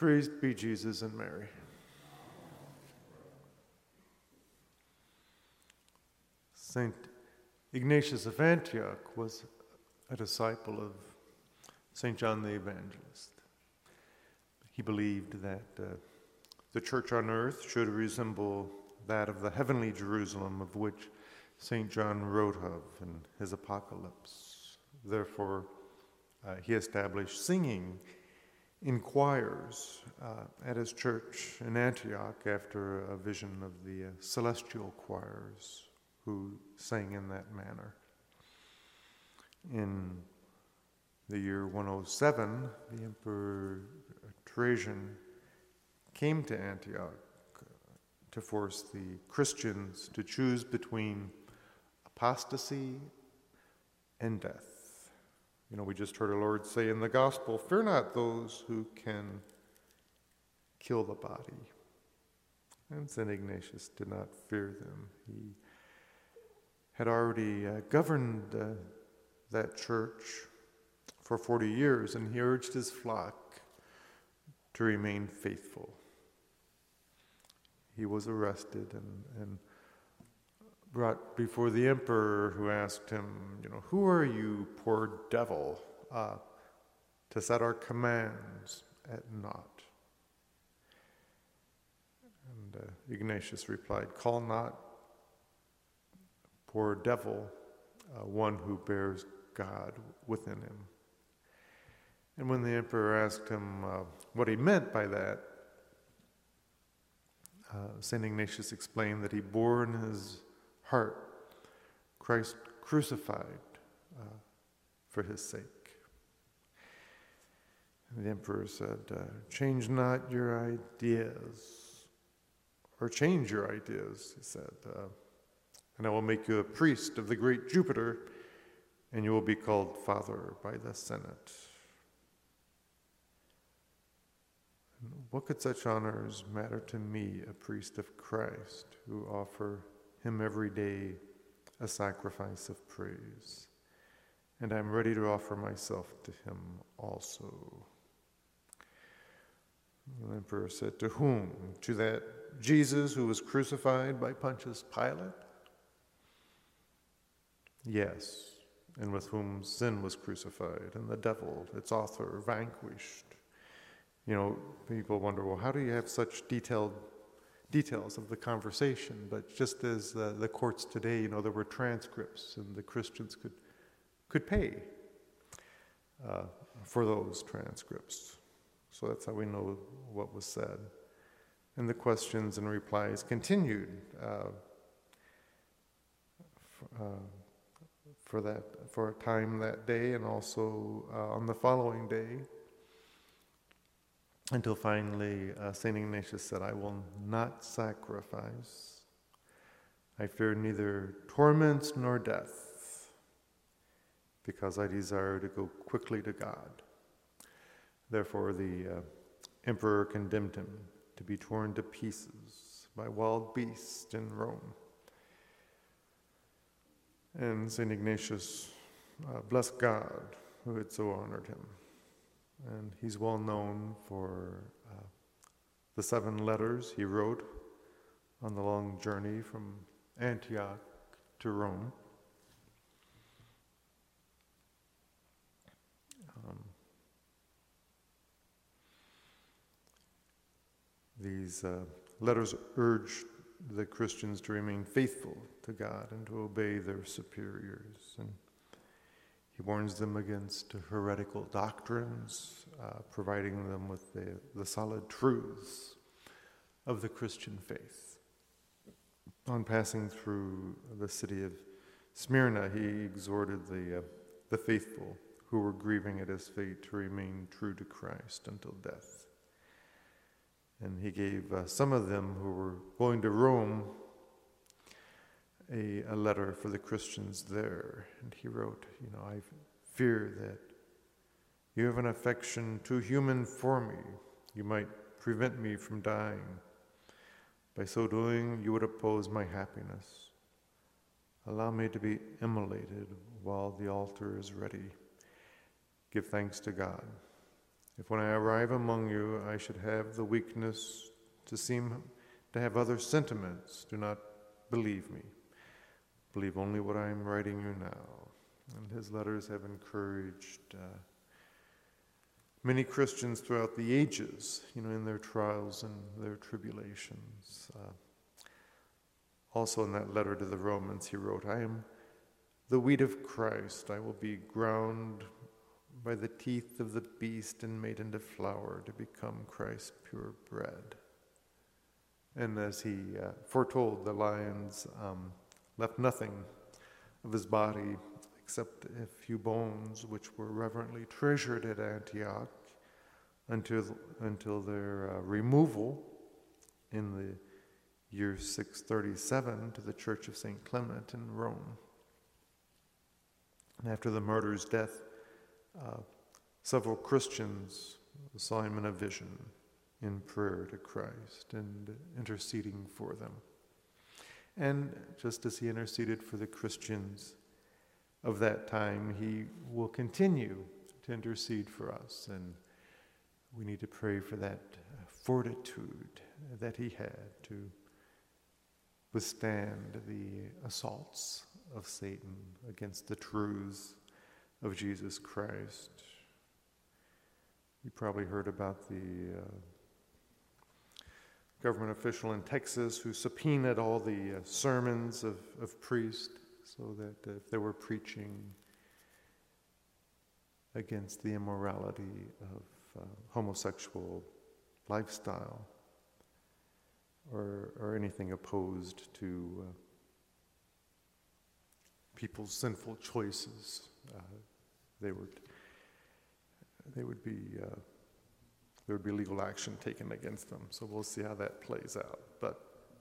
Praised be Jesus and Mary. Saint Ignatius of Antioch was a disciple of Saint John the Evangelist. He believed that the church on earth should resemble that of the heavenly Jerusalem, of which Saint John wrote of in his Apocalypse. Therefore, he established singing in choirs at his church in Antioch after a vision of the celestial choirs who sang in that manner. In the year 107, the Emperor Trajan came to Antioch to force the Christians to choose between apostasy and death. You know, we just heard our Lord say in the gospel, "Fear not those who can kill the body." And St. Ignatius did not fear them. He had already governed that church for 40 years, and he urged his flock to remain faithful. He was arrested and brought before the emperor, who asked him, "Who are you, poor devil, to set our commands at naught?" And Ignatius replied, "Call not, poor devil, one who bears God within him." And when the emperor asked him what he meant by that, St. Ignatius explained that he bore in his heart Christ crucified for his sake. And the emperor said, "Change not your ideas, or change your ideas," he said, "and I will make you a priest of the great Jupiter, and you will be called Father by the Senate." What could such honors matter to me, a priest of Christ, who offer him every day a sacrifice of praise? And I'm ready to offer myself to him also. The emperor said, "To whom? To that Jesus who was crucified by Pontius Pilate?" "Yes, and with whom sin was crucified, and the devil, its author, vanquished." People wonder, well, how do you have such details of the conversation? But just as the courts today, there were transcripts, and the Christians could pay for those transcripts. So that's how we know what was said. And the questions and replies continued for a time that day, and also on the following day, until finally St. Ignatius said, "I will not sacrifice. I fear neither torments nor death, because I desire to go quickly to God." Therefore the emperor condemned him to be torn to pieces by wild beasts in Rome. And St. Ignatius blessed God who had so honored him. And he's well known for the 7 letters he wrote on the long journey from Antioch to Rome. These letters urge the Christians to remain faithful to God and to obey their superiors. And he warns them against heretical doctrines, providing them with the solid truths of the Christian faith. On passing through the city of Smyrna, he exhorted the faithful who were grieving at his fate to remain true to Christ until death. And he gave some of them who were going to Rome a letter for the Christians there. And he wrote, "I fear that you have an affection too human for me. You might prevent me from dying. By so doing, you would oppose my happiness. Allow me to be immolated while the altar is ready. Give thanks to God. If when I arrive among you I should have the weakness to seem to have other sentiments, do not believe me. Believe only what I am writing you now. And his letters have encouraged many Christians throughout the ages, in their trials and their tribulations. Also in that letter to the Romans, he wrote, I am the wheat of Christ. I will be ground by the teeth of the beast and made into flour to become Christ's pure bread. And as he foretold, the lions left nothing of his body except a few bones, which were reverently treasured at Antioch until their removal in the year 637 to the Church of St. Clement in Rome. And after the martyr's death, several Christians saw him in a vision in prayer to Christ and interceding for them. And just as he interceded for the Christians of that time, he will continue to intercede for us. And we need to pray for that fortitude that he had to withstand the assaults of Satan against the truths of Jesus Christ. You probably heard about the government official in Texas who subpoenaed all the sermons of priests so that if they were preaching against the immorality of homosexual lifestyle or anything opposed to people's sinful choices, there would be legal action taken against them. So we'll see how that plays out. But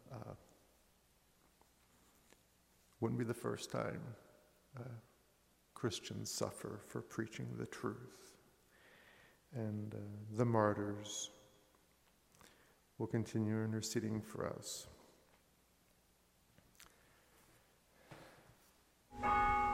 wouldn't be the first time Christians suffer for preaching the truth. And the martyrs will continue interceding for us.